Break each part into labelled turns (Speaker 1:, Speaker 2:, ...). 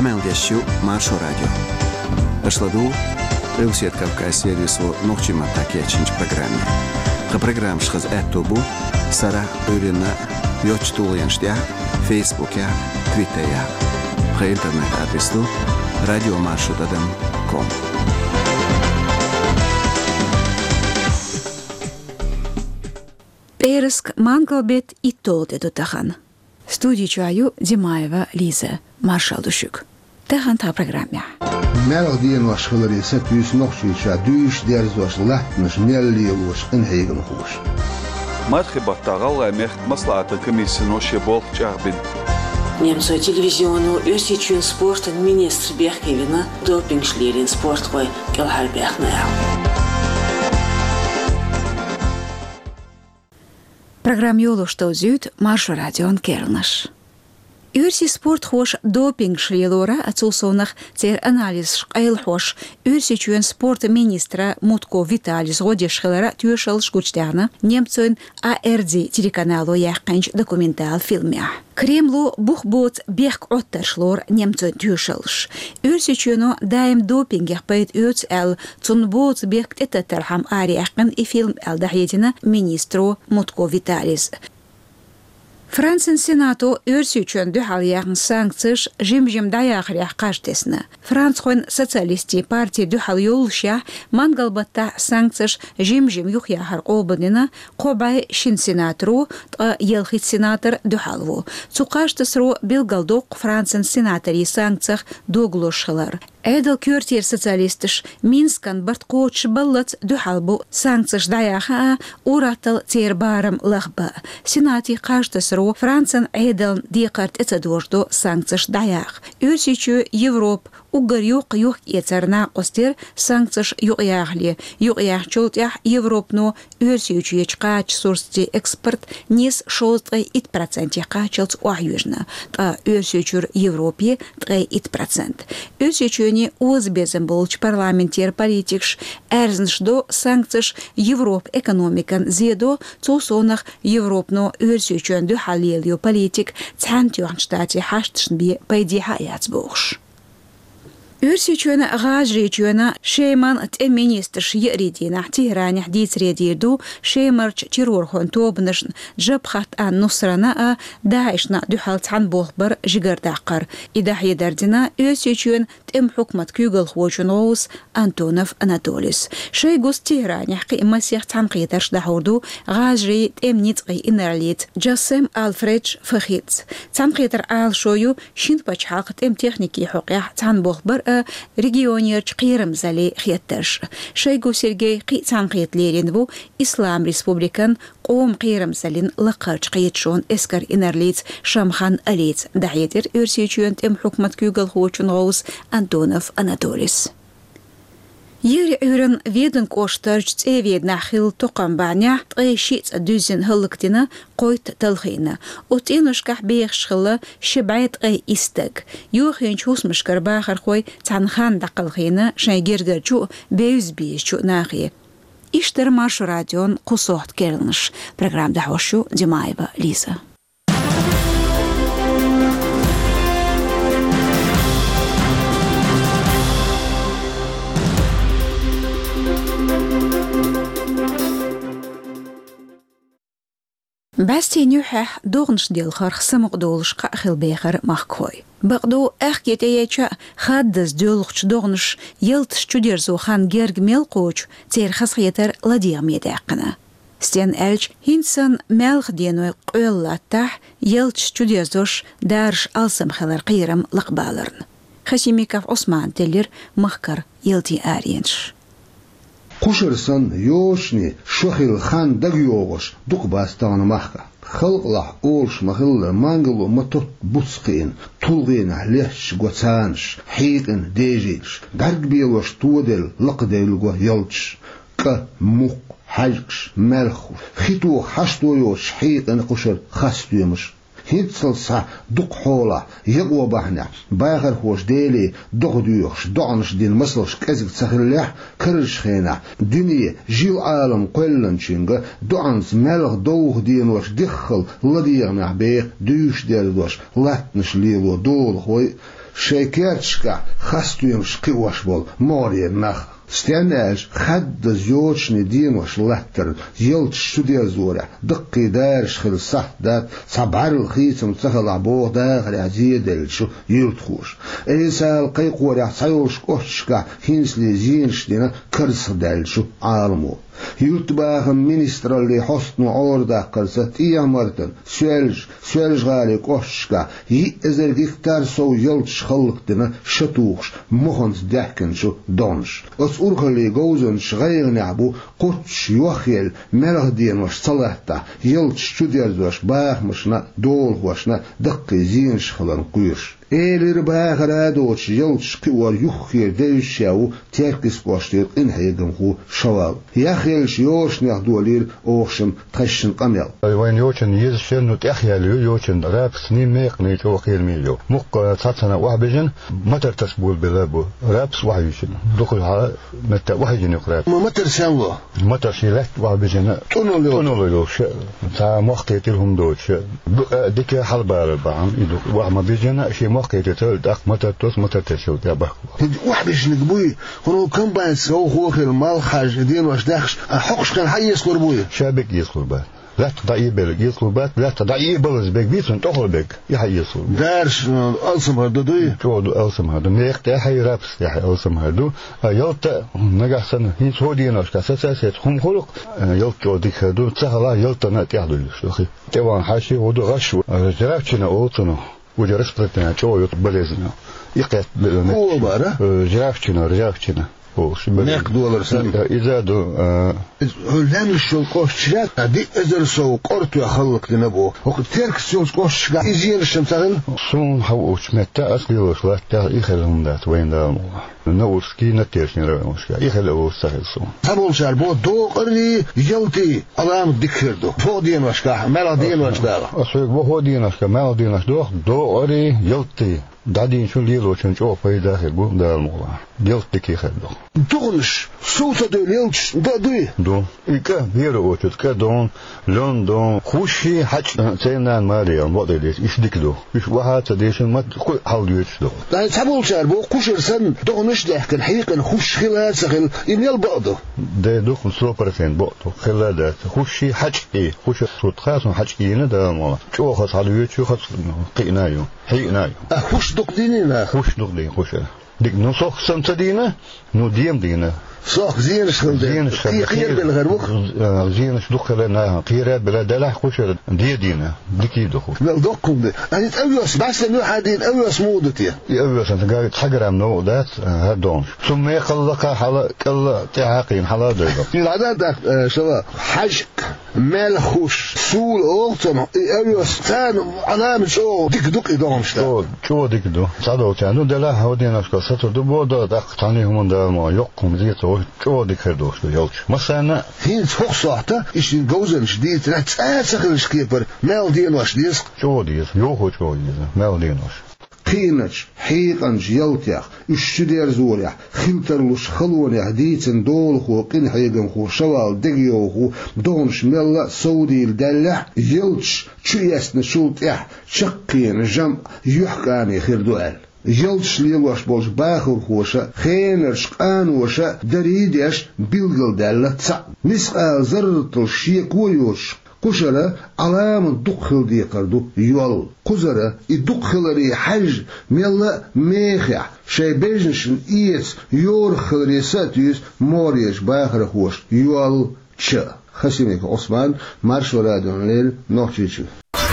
Speaker 1: MLDŠ Maršo radio. Ашладу Русет Кавказ сервису нохчима такечинч программе. Ха программ шхаз этобу сара өрена йочтулянштя Фейсбуке, Твиттере. Ха интернет адресу radiomarshut.com.
Speaker 2: Перск мангалбет и толде дотахан. Студии чаю Димаева Лиза Маршалдушук. Тахан та программе.
Speaker 3: Мелодien was gereset dus nog zoiets dus der was latnes mellios en hegen hoes.
Speaker 4: Мархиба тагала мехт маслата комиссия ноше бол чарбин.
Speaker 5: Немцо телевизиону өсечүн спорт министр Бехкевина допинг шлерин спорт хой келхар бехнаял.
Speaker 2: Программ йолу что зют Маршо радион Кернаш. Үрси спорт хош допинг шлелора ацулсонах цер анализ шқайл хош үрси чуен спорт министра Мутко Виталий згодеш хелера тюшел шкучтяна немцойн ARD телеканалу яқанч документал фильмя. Кремлу бухбот бех оттершлор немцойн тюшелш. Үрси чуено дайм допингех пайт үц эл цунбот бех этеттерхам ари яқан и фильм эл дахетина министру Мутко Виталис. Францин сенату өрсүчөн дөхал яғын санкциш жим даяқыряқ қаштесіні. Францхойн социалисти партия дөхал йолша мангалбатта санкциш жим юх яғыр қолбынына қобай шин сенатору елхит сенатор дөхалву. Цуқаштысыру белгалдоқ Францин сенатори санкциях доглошылар. Эдел кюртир социалистиш Минскан бартқоч баллат дөхалбу санкциш даяға уратыл тербарым лағба. Сенати қаштысыру Францин эдел диқарт эцедорду санкциш даяқ. Үрсичу Европ угар юқ ецарна қостер санкциш юқяғли. Юқяқ чолтяқ Европну үрсичу ечқач сурсти экспорт нес 6% қачылт уайюжна. Та үрсичур Европе 3%. Үрсичу не озбезен болч парламентер политикш эрзншдо санкциш Европ экономикан зедо цусонах Европно өрсүчөндү халелио политик цантюан штати хаштшнби пайди хаяцбош. Үрсүчөна гажричөна шейман те министрш йридина Тегране дит редирду шеймарч чирурхон тобнышн жабхат ан нусрана даишна духалтан бохбар жигардақар идахи дардина үрсүчөн тем хукмат күгөл хочунос Антонов Анатолис шейгус Тегране қимасих танқидарш дахурду гажри тем нитқи инерлит Джасем Алфредж Фахиц танқидар ал шою шинпач хақт тем техники хуқя тан бохбар регионерч қирым зали хетташ. Шейгу Сергей қитсан қиетлерин бу Ислам Республикан қом қирым залин лақарч қиетшон эскар инерлиц Шамхан Алиц дахетер өрсечуен тем хукмат күгіл хочун ғауыз Антонов Анатолис. Ери үрін ведін коштарч цевед нахил тоқам баня тғайшиц дүзін хылықтина қойт талхина. Отинушках бейхшхылы шибайт ғай истік. Юхин чусмышкар бахар қой цанхан дақылхина шайгергерчу бейузбейшчу нахи. Иштер Маршо радион қусохт керілніш. Программ дахошу Димаева Лиза. Басти нюхах догнш делхар самоqdolш қахил бехар махкой. Бaqdu ахкетеяча хаддас дёлхч догнш елтш чудерзу хан герг мелқоч цер хасхетер ладиам едақна. Стен элч хинсан мелх деной қөллаттах елтш чудерзош дарш алсам халар қирам лақбаларн. Хасимиков Осман телер махкар елти аринш.
Speaker 3: Кушерсан йошни шохил хан дагиогош дукбастан махка خلق أولش مخل مانجلو متوت بوسقين طولين ليش قوتانش حيقن ديجيش دارك بيلوش تودل لقدل قو يلش كموق حجكش ملخو خيتو حشتو يوش حيقن قشر خاستو يمش هيتسل سا دق حولا يقوى بحنا باخر خوش ديلي دق ديوخش دعنش دين مسلش كازك تسخلح كرش خينا دنيا جيل عالم قلن شنغ دعنس ملغ دوغ دين وش دخل لديغنا بيخ ديوش ديل دوش لاتنش ليلو دول خوي شيكيرتشكا خستويم شقوش بول موري النخ ستيناج خد زيوتشني دين وش لحتر يلت شدير زورع دقي دارش خل صح دات صبعر الخيسم تخل عبوه داخل عزيد الشو يلتخوش ايسا القيق ورع صيوش كوشكا هنسلي زينش دينا كرس دالشو عالمو يلتباهم مينستر اللي حسنو عوردا قرصت مرتن سوالج غالي كوشكا يأزر كتار سو يلتش خلق دينا شتوخش مخنس دحكن شو دونش أرخلي جوزن شغير نعبو قطش يوخيل ملغ دين وش صلحتا يلتش شدير زوش باخ مشنا دول وشنا دقي زينش خلان قيرش إيلير باخ رادوش يلتش قوار يخيل ديشاو تيركس قوشتير إنهيقم خو شوال يخيل شيوش نخدولير أوخشم تخشن قميل
Speaker 6: وين يوشن يزشن وتأخياليو يوشن راب سنين ميقني توخيل ميليو مق تاتسنا وحبجن متر تسبول بلابو رابس وحيوشن دخل متى واحد يقرأ
Speaker 3: ما ترسموا
Speaker 6: ما ترسلت وابجنا تونولو تا موقيتهم دوش ديك حلبة بعم يدو واحد ما بيجنا شيء موقيته دق متى توس متى تشوف يا بخ
Speaker 3: واحد بيجنبوي هو كم بايس هو المال حاجة دين واش داخش حقش كان حي يسكر بوي
Speaker 6: شابك يسكر بات لا تضعي بالك يسكر بات لا تضعي بالك بيتون تخل بك يحي يسكر
Speaker 3: دارش ألسم هذا دوي
Speaker 6: شو ألسم هذا ميخ تحي رابس يحي ألسم هذا يلت نجح سنة هي سوديناش كاساسات هم خلق يلت وديك هذا سهلا يلت نتيحدو يشوفي تبان حاشي ودو غشوا جرافشنا أوتنا وجرسبتنا شو يطبلزنا يقت
Speaker 3: هو بارا
Speaker 6: جرافشنا
Speaker 3: ناق دولار سنة
Speaker 6: إذا دو
Speaker 3: لام شو قوشات دي إذا سو قرط يخلق لنبو وقت ترك سو قوش قا يزير الشمسان
Speaker 6: سون حوش متى أصلي وصلت تا يخلهم ذات وين دا نوسكي نتيشني روشكا يخلوا سهل سون
Speaker 3: تبون شربو دو قرني يلتي علام دكردو فودين وشكا ملادين وشكا
Speaker 6: أصلي بودين وشكا ملادين وشكا دو قري يلتي دادين شو ليلو شنشو في داخل بو دا الموضوع يلتي كي خلو
Speaker 3: دونش صوت دو يلتش دادوي
Speaker 6: دون إيكا بيرو وشت كدون لندن خوشي حج سينان ماريان وضع ليش إيش ديكدو إيش واحد تديشن ما كل حاول يشدو
Speaker 3: لا تبون شربو قشر سن دونش ده الحقيقة خوش خلال سخل يميل بعضه
Speaker 6: ده دوخ سوبرفين بعضه خلال ده خوشي حج إيه خوش صوت خاص حج إيه ده ما شو خاص حلو شو خاص قينايو حينايو
Speaker 3: خوش دقديننا
Speaker 6: خوش دقدين خوش ديك نصوخ سمتدينا نو ديم دينا
Speaker 3: صح زينش خلدين قير بالغربوخ
Speaker 6: زينش دخلنا قيرات بلا دلع خوش دينا ديكي دخول
Speaker 3: لا دقكم ده أنا تأويس بس لأنه حدين أويس مودتي
Speaker 6: أويس أنت قاعد تحجر منو ذات هدون ثم يخلق حلا كل تعاقين حلا ده
Speaker 3: العادات شباب حجك مال خوش سول أوتم أويس ثان علامة شو ديك دق إدامش
Speaker 6: شو ديك دو صادو كانوا دلع هودينا شكاسات دبوا ده دق تاني هم ده ما يقوم زيتو شو ديك هدوش يلش مثلا
Speaker 3: هين فوق صحته إيش جوزن شديد رح تسأل كيبر مال دين واش ديس
Speaker 6: شو ديس يوهو شو ديس مال دين واش
Speaker 3: قينش حيقنج يلتيخ الشدير زوريح خلترلوش خلون يهديتن دولخو قين حيقن خو شوال دقيوخو دونش ملا سودي الدلح يلتش شو يسن شلطيح شقين جمع يحكاني خير دوال يلتش ليلوش بولش باخر خوشة خينرش قانوشة دريديش بيلغل دالة تسع مسقال زرطل شيك ويوش قشرة علامة دخل دي قردو يول قزرة يدخل ري حج ميلا ميخع شي بيجنشن إيس يورخل ريساتيس موريش باخر خوش يول تشا خسيميك عثمان مارش ولادون ليل نوحيشو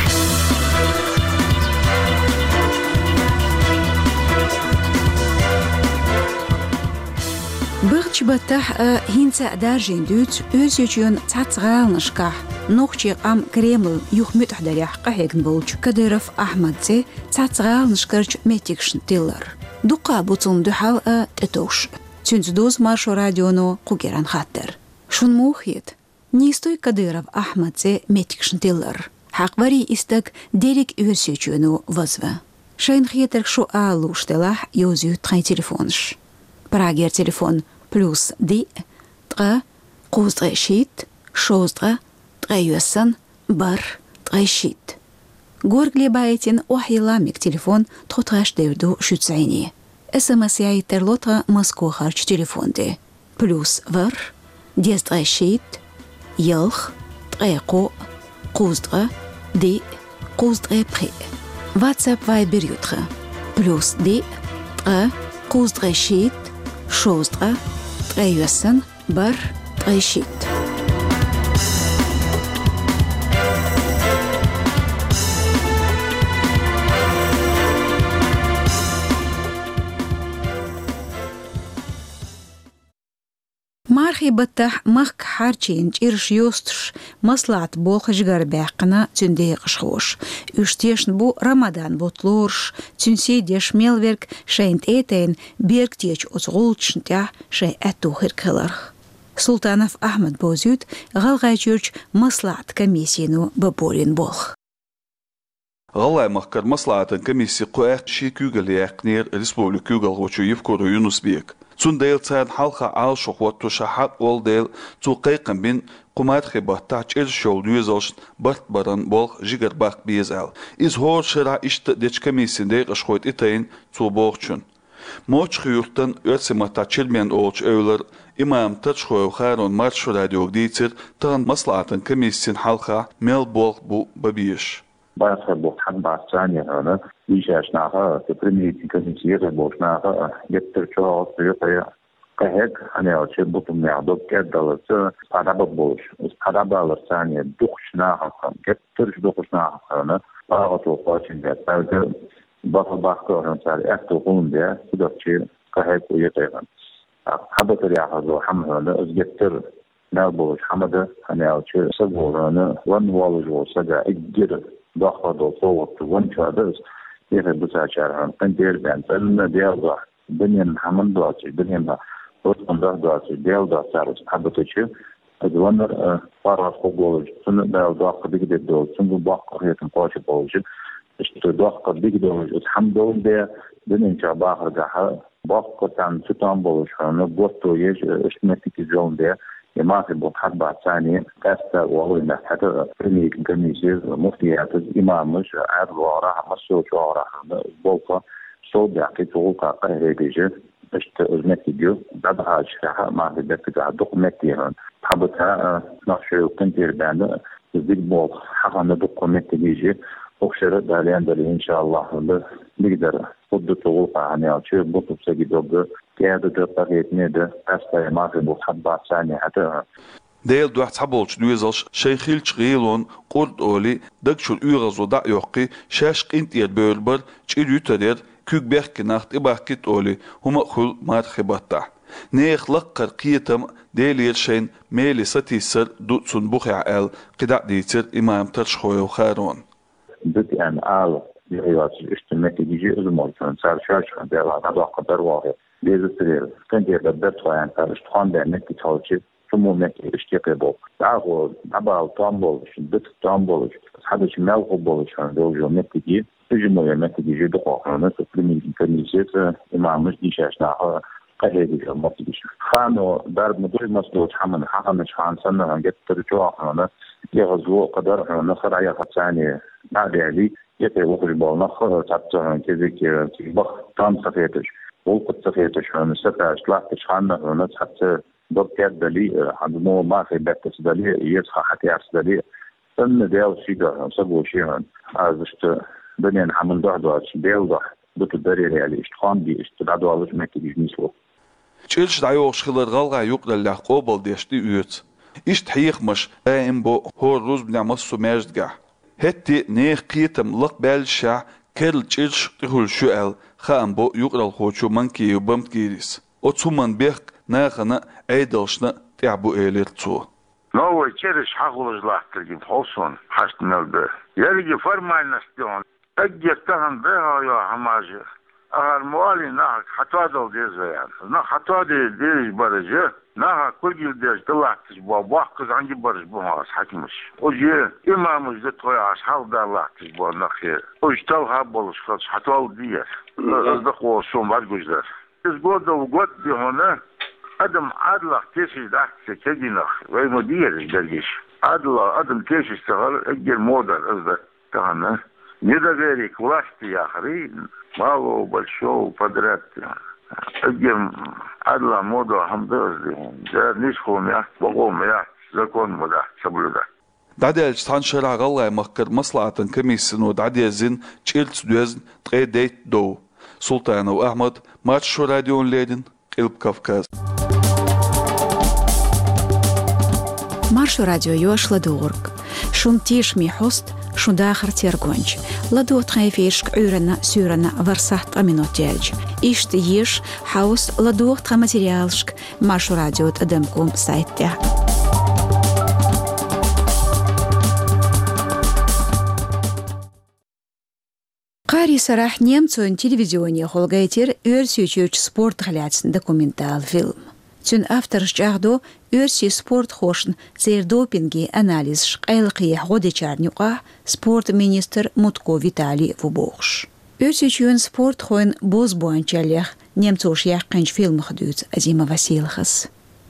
Speaker 2: بغتش بتاح هينسا دارجين دوت أوسيتيون تعتغال نشكاح نوخشي قام كريمل يوخ متحدريح قهيقن بولج كديرف أحمد زي تعتغال نشكرج ميتيكشن تيلر دوقا بوتون دوحال تتوش تنزدوز مارشو راديونو قوغيران خاطر شون موخيت نيستوي كديرف أحمد زي ميتيكشن تيلر حقبري استك ديريك أوسيتيونو وزوه شاين خيترك شو آلوش تلاح يوزيو تخي تليفونش براغير تليفون بلوس دي تغا قوز تغيشيت شوز تغا تغيوسن بر تغيشيت Горгли بايتين وحي لامك تليفون تخطاش ديردو شو تسعيني SMS يعي ترلوطة مسكو خارج تليفون دي بلوس فر ديز شيت يلخ تغيقو قوزدغ دي قوزدغ بخي واتساب فايبر يوتغ بلوس دي تغ قوزدغ شيت شوزدغ تغيوسن بر تغيشيت مارخي بتح مخك حارچين إرش يوستش مصلعت بوخ جغر باقنا تنديق شخوش اشتيشن بو رمضان بوطلورش تنسيديش ميلورك شاينت ايتين بيرك تيج ازغولتشن تاح شاي اتوخر كلرخ سلطانов أحمد بوزيوت غالغايجوش مصلعت كميسينو ببورين بوخ
Speaker 4: غلاي مخكر مصلعت كميسي قوات شي كوغل يقنير ريسبولي كوغل غوشو يفكورو يونس بيك تون ديل تسان حلقة عالشوخ واتوشا حق وال ديل تو قيقن بين قمات خبات تاچ شول نيوزلش برت برن بولخ جيگر باق بيزال إز هور شرع إشت ديش كميسين ديق أشخويت إتين تو بوخچون موچ خيورتن أرسمتا چلمين أولش أولر إمام تشخوي خارون مارشو راديو ديتر تان مصلعتن كميسين حلقة ميل بولخ بو ببيش
Speaker 7: باید بود حد باستانی هنر ایشش نه تپرمی تیکمیسیه بود نه یکتر چهار سیاره که هنی آچه بود میادوب کرد دلته پداب بوش از پداب دلستانی دوخش نه هم یکترش دوخش نه هم باید تو پاشین دست بعد باخت هم سر افتو خونده داشتی که کویه تیرن حبت ریاضو هم هنر از یکتر نه بوش همده هنی آچه سبورانه ون والج و سجا اجر داخل صوت وانشادس يخرب بساعة قندير بان فلنا ديال ضع بنيان حمد دواتي بنيان با وطن دواتي ديال ضع سارس حبتشي ادوانر فارغ قبولج سنة ديال ضع قديك دي دول سنة باق هيك مقاشي بولج اشتو ضع قديك دول اتحمد دول دي بنيان شعباق رجاها باق قطعن ستان بولج فانا بوطو يج اشتمتك جون دي ما في بحث بعد ثاني كاستا وهو حتى فرني كميسير مفتيات الإمام مش عاد وراها مسوي وراها بوقا صوب يعطي توقع قهري بيجي اشت أزمتي ديو بعدها شرحها ما في ذاك تعدق متيهن حبتها نشر وكنتير بعد زيك بوق حقا ندق متي بيجي وكشرت دالين إن شاء الله بقدر قد توقع عني أشياء بطل سجدوب كهذا الطريق نده أستعمل ما في محبة ثانية حتى
Speaker 4: ديل دوحت حبولش نويزلش شيخيلش غيلون قرد أولي دكشو الأغز وضع يوقي شاشق انتير بيربر چير يترير كوك بيحكي ناخت إباحكيت أولي هما خل مار خباتا نيخ لقر قيتم ديلير شين ميلي ستيسر دوتسون بوخي عقال قدع ديتر إمام ترشخوي وخارون
Speaker 7: بدي أن آل بغيرات الاجتماعي يجي الموجود صار شاشة بيرا هذا قدر واحد بيزترير كان يبدأ يعني فاشتخان بأنك تحاولش ثم انك اشتكي بو تعالوا عبا طامبول شدت طامبول هذا شيء مالك بول شان دوجو متجي تجمع متجي دقه انا تفرمي كنيسه امام مش ديشاشنا قهدي المطيش خانو دار مدرج مسدود حمن حقا مش خان سنه جت ترجع انا يغزو قدر نخر على ثاني بعد علي يتي وقت بول نخر تبع كذا بخ تام صفيتش وقت صفيتش انا سبع ثلاث شهور انا حتى دكتور دلي عندنا ما في بس دلي يصحى حتى دلي ان ديال سيجا سبو شيء از است بنين عمل ده ديال ده بتدري يعني اشتخان دي استدعوا على ما تيجي نسلو
Speaker 4: تشيلش دايو شغل غلغا يقدر لقوبل ديشتي يوت إشت حيخ مش قائم بو هو الروز بنعمسو ماجدقع هتي نيخ قيتم لق بالشع كرل تشيلش تقول شوال خام بو يقدر الخوشو منكي وبمت جيريس وتسومن بيخ ناخنا ايدلشنا تعبو ايليرتو
Speaker 8: نو تشيلش حقول جلاحتلجين حوصون حشت نلبه يلي فرماي نستيون اجيتهم بها يا حماجه الموالي ناك حتى دل ديزيان نا حتى ديز برجه نا كل جيل ديز دلعتش بواقز عندي برج بوهاس حكمش وجي إمام جدت ويا أصحاب دلعتش بوا نخير وجتوها بولش خلص حتى ديز أصدقوا الصوم بعد جزر إزقود وقود دي هنا أدم عدلق تيسي داكتش كجي نخ ويمدير الدرجيش عدلق أدم تيسي استغل أجي المودر أصدق كهنا недоверие к власти яхри, малого, большого подряд. Одним адла моду хамдазли, да нишхумя, богомя, закон мода соблюдать.
Speaker 4: دعدي أجتان شرع غلا مخكر مصلحة كميسنو دعدي زين تشيلت دوزن تقيديت دو سلطان وأحمد ماتشو راديون ليدن قلب كافكاز
Speaker 2: مارشو راديو يوش لدورك شون تيش مي حوست شون داخر تيرغونج لدو تخيفيش عورنا سورنا ورسحت أمينوتيالج إيشت يش حوس لدو تخماتيريالشك مارشو راديو تقدمكم سايت تاعك قاري صراح نيمتون تلفزيوني خلقايتر ارسيوچوچ سبورت خلاتسن دокументал فيلم تون افترش جاهدو ارسي سبورت خوشن زير دوبينجي اناليز شقايلقي غودي چارنيقا سبورت مينستر متكو فيتالي فوبوخش ارسيوچون سبورت خوين بوز بوانچاليخ نيمتوش يقنج فيلم خدوت ازيما واسيلخس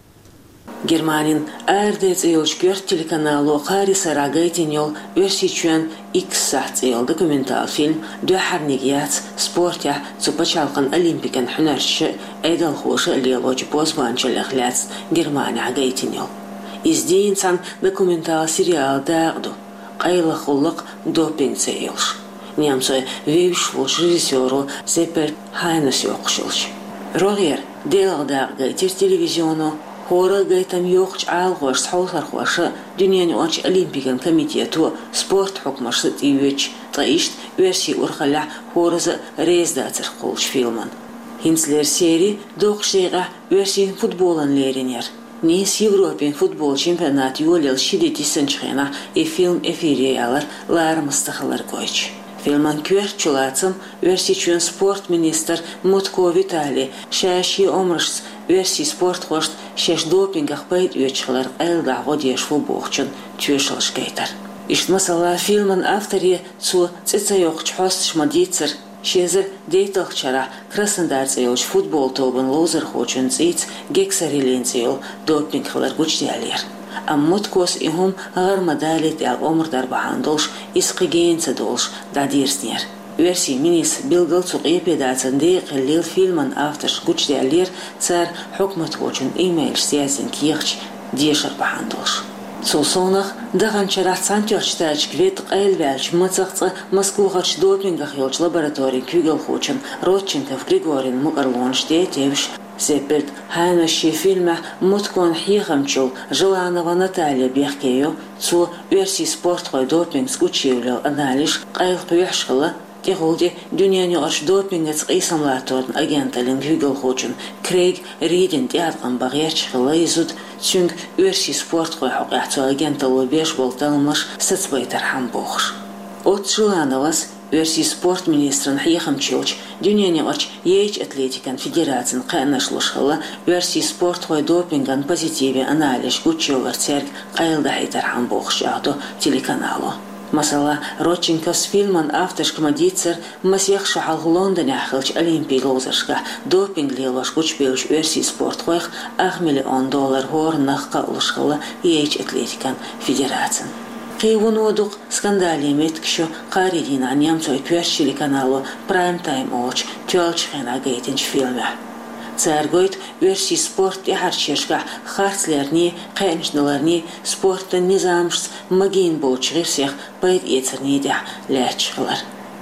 Speaker 5: Германин ардец илчкер телеканалу Хари Сарагайтиньол версичуан X-сац ил документал фильм Дуахарнигиац спортя цупачалкан олимпикан хунарши эйдал хоши лелоч позванчалахляц Германия Агайтиньол. Издеинсан документал сериал Дагду Кайлахуллак допинг цейлш. Немцой вейшлуш режиссеру Сепер Хайнас йокшилш. Рогер делал Дагайтир телевизиону هورا جايتم يوخش عالغوش صحوصر خوشة دنياني وانش أولمبيكان كميتياتو سبورت حكمش تيويتش طايشت ويرسي ورخلع هورز ريز داتر قولش فيلمان هنسلر سيري دوق شيغة ويرسي فوتبولان ليرينير نيس يوروبين فوتبول شمبيونات يوليل شديتي سنشخينا فيلم إفيريالر لار مستخلر كويتش فيلمان كوير چولاتسم ويرسي چون سبورت منستر متكو فيتالي شاشي عمرش ويرسي سبورت خوشت شش دوبينغ بيت يوچخلر أيلدا غوديش فوبوخچن تيوشلش كيتر إشت مثلا فيلمان أفتري цу цицайоخ حوست شمديتسر شيزر ديتلخ چرا краснодар цейлш футбол тобын лозер хочун циц гексарилин цейл допинг хлар гучдиалер аммуткос ихум гармадалит ал омрдар бахандолш исқигенца долш дадирснер версии минис билгал цуqипедацан деқлил фильман авторш гучдиалер цар хукмат хочун имейлш сиязин киехч дешар бахандолш Сулсонах даган-чарах цантёрчтач квет эльвялч мацахца Москвухарч допингах ёлч лабораторий кюгел хочен Родченков Григорин Мукарлонш детевш Сепперт хайнащи фильма Муткон хихамчул Желанова Наталья Бехкею цу версии спортхой допинг скучивлел аналиш қайл пуяшхала Тихолди дюняни арш допингец қисамлаторн агенталин кюгел хочен Крейг Риден театран багьячхала изуд Чунг версии спортхой хақияту агенталу беш болталмаш сацбайтар хамбохш От Желановас версии спорт министран хихамчулч дюняни арч ейч атлетикан федерацин қайнашлушхала версии спортхой допинган позитиве аналиш гучевар церк қайлда хайтар хамбохш ягду телеканалу Масала Родченков фильман авторшк мадицер масьях шахал Лондоне ахылч олимпий лозершка допинг лилош гучбеуш версии спортхойх $1 миллион хорнах каулшхала ейч атлетикан федерацин Киевунодук скандали меткшо Каридина немцой квершили каналу Prime Time Watch тёлчхена гейтинч фильме. Царгойт версии спорт и харчешка харцлерни, кэнчнелерни, спорта низамшс магин болчгир всех пайд ецерниде лячхлар.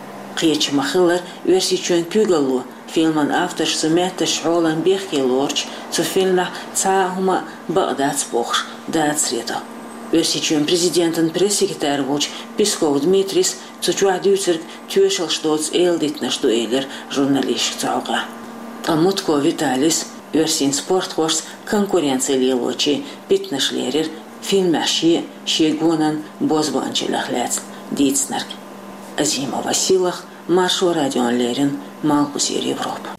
Speaker 5: Киеч махылар версии чон кюгалу фильман авторш суметташ холан бехки лорч цу фильма цаахума Багдад спохш дацрето. Версичуем президентен пресс-секретарь Волч Песков Дмитрис цучуадюцерк тюшел штоц элдит на что эйлер журналист цауга. Амутко Виталис версин спорт хорс конкуренция лилочи питнашлерер фильмаши шегонан бозбанчелахляц дицнерк. Азима Василах Маршо Радион Лерин Малкусир Европа.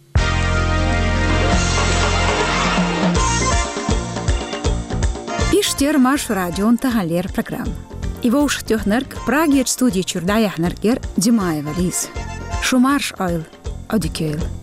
Speaker 2: Иштер Марш радион тагалер программ. Его уж тёхнерк Праге студии Чурдая Хнергер Димаева Лиз. Шумарш Ойл Одикейл.